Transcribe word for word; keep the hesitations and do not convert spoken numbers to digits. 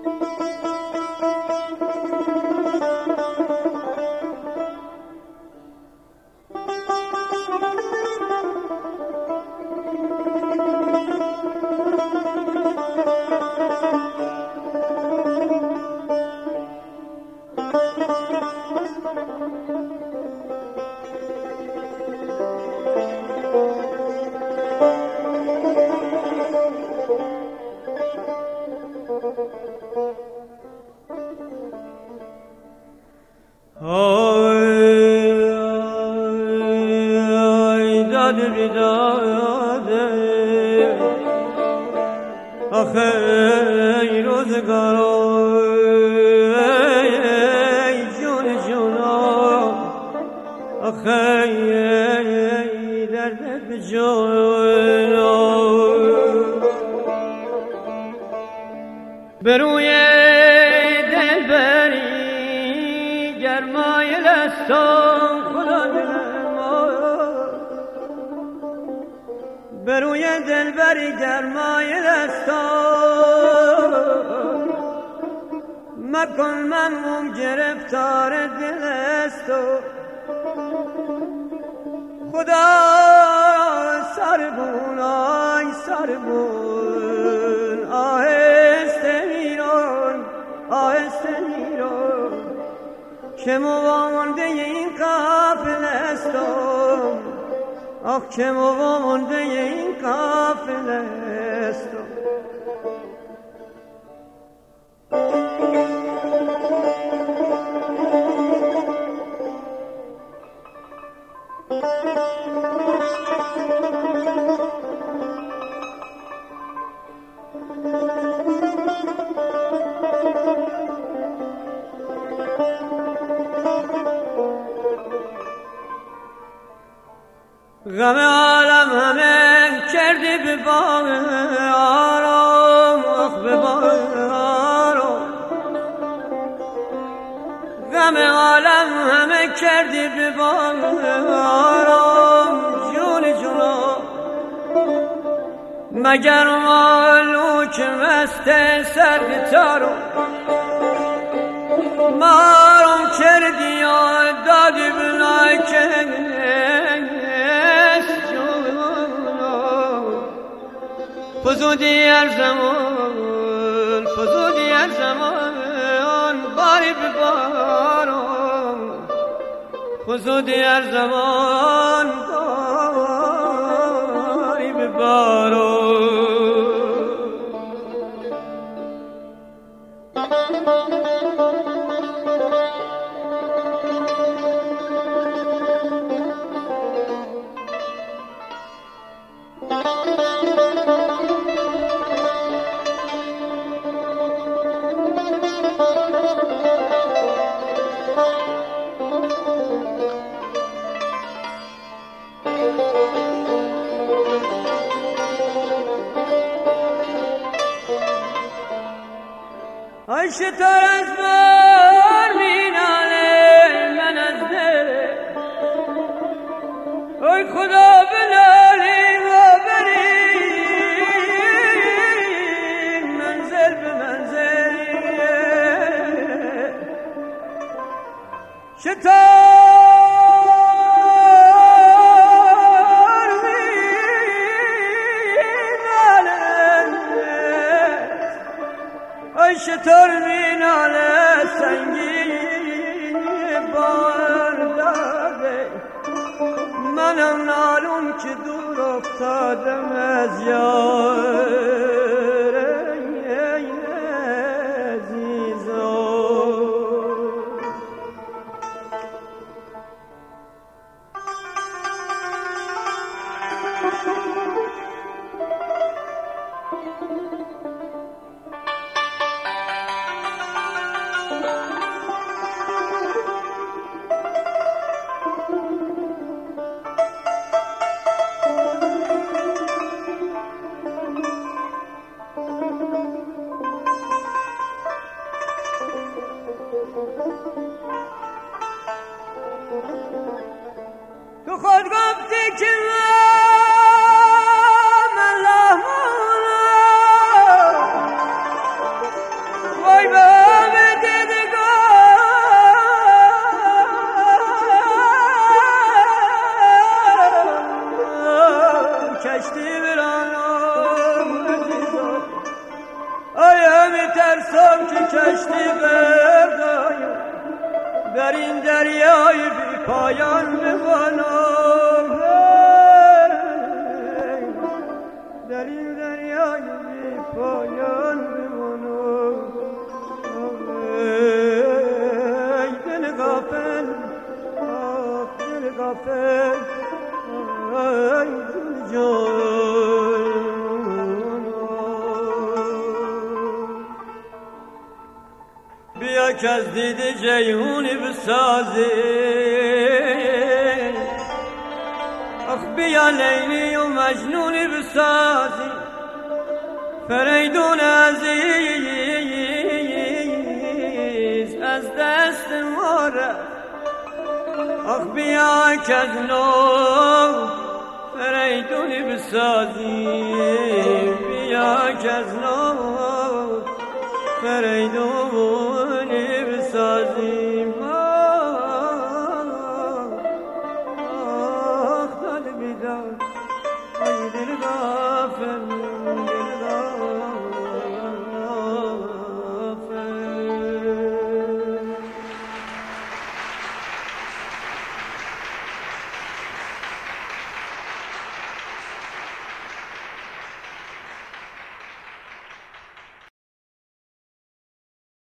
بروی دلبری گرمای لستان خدا دلم بروی دلبری گرمای لستان مکن من مم گرفتار دل است خدا سربون آی سربون آهسته میرون آهسته میرون که موانده این قافله استم آخ که موانده این قافله استم غم عالم همه کردی به باغ آرام آخ به باغ آرام غم عالم همه کردی به باغ آرام جون جونا مگر مالو که مست سر تارو مارم کردی یا دادی بلای که فزودی هر زمان فزودی هر زمان باری ببارم فزودی هر زمان باری ببارم ای شتر از بار میناله من از دل ای خدا بلالی و بریم منزل به منزل شتر شتر میناله سنگین بار داده منم نالون که دور افتادم از یار عزیزم در این دریای بی پایان بمانم، در این دریای بی پایان بمانم. ای دل غافل، آه دل غافل، ای دل جان. بیا که از دیده جیهونی بسازی، آخ بیا لیلی و مجنونی بسازی، فریدون عزیز از دست ما رفت. آخ بیا که از نو فریدونی بسازی، بیا که از نو فریدونی بسازی.